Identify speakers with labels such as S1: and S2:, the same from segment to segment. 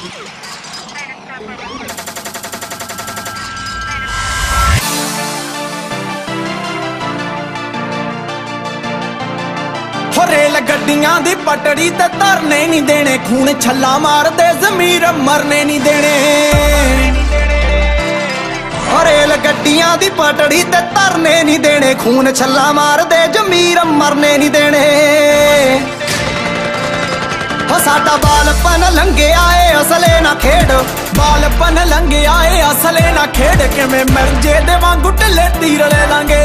S1: Rail गड्डियां दी पटड़ी ते धरने नहीं देने, खून छल्ला मारदे ज़मीर मरने नहीं देने। रेल गड्डियां दी पटड़ी ते धरने नहीं देने, खून छल्ला मारदे ज़मीर मरने नहीं देने। साडा बालपन लंघे आए असले ना खेड, बालपन लंघे आए असले ना खेड, किवें मिर्जे दे वांगू ढिले तीर ले लांगे।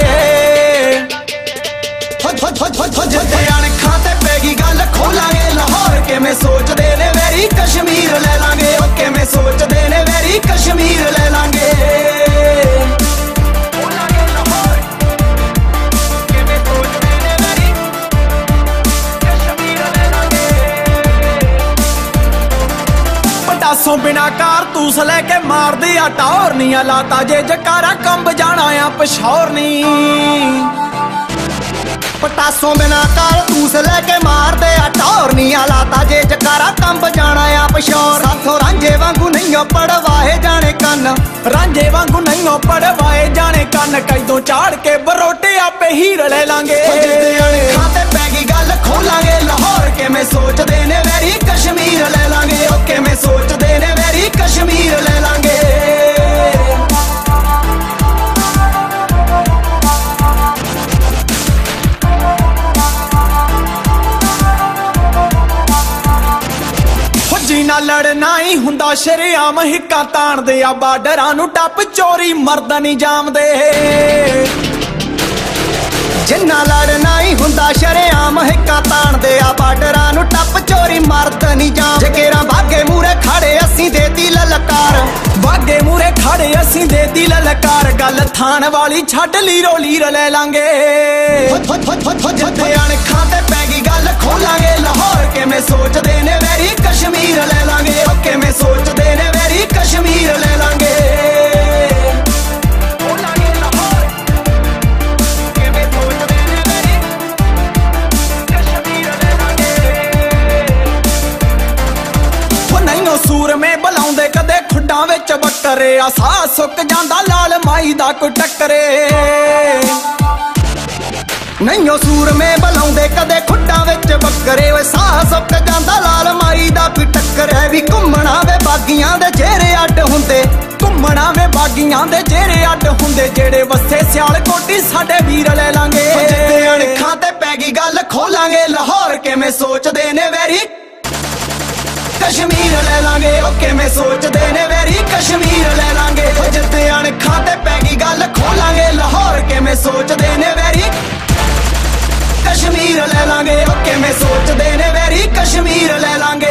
S1: अणखां ते पैगी गल खोलांगे लाहौर, किवें सोचदे ने वेरी कश्मीर ले लांगे, ओ किवें सोचदे ने वेरी कश्मीर ले लांगे। पटासों बिना कारतूस लैके मार दिया टॉरनियां, लाता जे जकारा कंब जाना आ पिशौर नी। पटासों बिना कारतूस लैके मार दे टॉरनियां, लाता जे जकारा कंब जाना आ पिशौर। साथों रांझे वांगू नहीं पड़वाए जाने कन, रांझे वांगू नहीं पड़वाए जाने कन, कैदों चाड़ के बरोटे आपे हीर ले लांगे। अणखां ते पैगी गल खोलांगे लाहौर, किवें सोचदे ने वेरी कश्मीर ले लांगे, ओ किवें सोचदे ने वेरी कश्मीर ले लांगे। जीना लड़ना ही हुंदा शरेआम, हिक्का ताणदे आ बार्डरां नूं टप, चोरी मर्द नहीं जामदे। जिन्ना लड़ना ही हुंदा शरेआम, हिक्का ताणदे आ बार्डरां नूं टप, चोरी मर्द नहीं जाम। जकेरा बागे मूरे खड़े असीं देती ललकार, बागे मूरे खड़े असीं देती ललकार, गल थान वाली छड्ड लीरो लीर ले लांगे। अणखां ते पैगी गल खोलांगे लाहौर, किवें सोचदे ने वेरी कश्मीर ले लांगे, ओ किवें सोचदे ने वेरी कश्मीर ले लांगे। सूर में बुलाउंदे कदे खुड्डां विच बकरे, आ साह सुक जांदा लाल माई दा कोई टक्करे। नहीं सूर में बुलाउंदे कदे खुड्डां विच बकरे, ओए साह सुक जांदा लाल माई दा कोई टक्करे। भी घुम्मणा वे बागियां दे चेहरे अड्ड हुंदे, घुम्मणा वे बागियां दे चेहरे अड्ड हुंदे, जेड़े वस्से सियाल कोटी साडे वीर ले लांगे। अणखां ते पैगी गल खोलांगे लाहौर, किवें सोचदे ने वेरी कश्मीर ले लांगे, ओ किवें सोचदे ने वेरी कश्मीर ले लांगे। जिद्दे अणखां ते पैगी गल खोलांगे लाहौर, किवें सोचदे ने वेरी कश्मीर ले लांगे, ओ किवें सोचदे ने वेरी कश्मीर ले लांगे।